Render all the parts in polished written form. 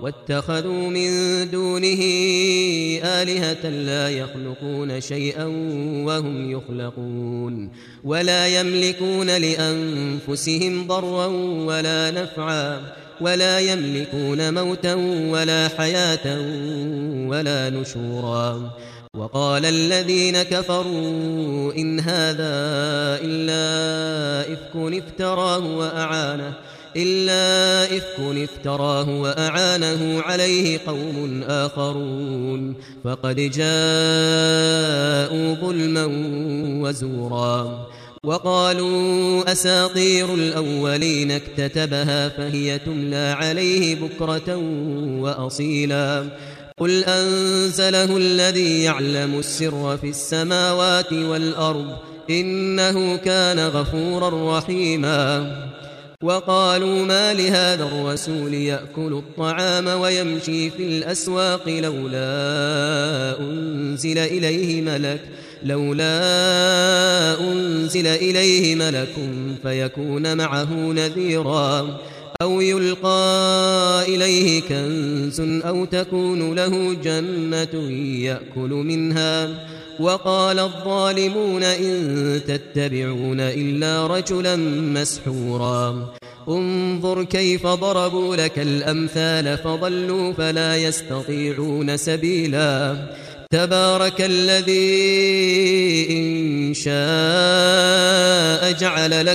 واتخذوا من دونه آلهة لا يخلقون شيئا وهم يخلقون ولا يملكون لأنفسهم ضرا ولا نفعا ولا يملكون موتا ولا حياة ولا نشورا وقال الذين كفروا إن هذا إلا إفك افتراه وأعانه عليه قوم آخرون فقد جاءوا ظلما وزورا وقالوا أساطير الأولين اكتتبها فهي تملى عليه بكرة وأصيلا قل أنزله الذي يعلم السر في السماوات والأرض إنه كان غفورا رحيما وقالوا ما لهذا الرسول يأكل الطعام ويمشي في الأسواق لولا أنزل إليه ملك فيكون معه نذيرا أو يلقى إليه كنز أو تكون له جنة يأكل منها وقال الظالمون إن تتبعون إلا رجلا مسحورا انظر كيف ضربوا لك الأمثال فضلوا فلا يستطيعون سبيلا تبارك الذي إن شاء جعل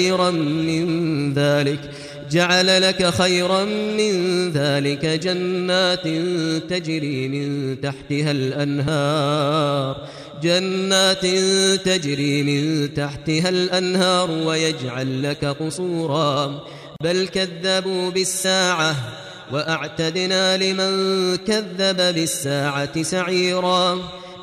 لك خيرا من ذلك جنات تجري من تحتها الأنهار ويجعل لك قصورا بل كذبوا بالساعة وأعتدنا لمن كذب بالساعة سعيرا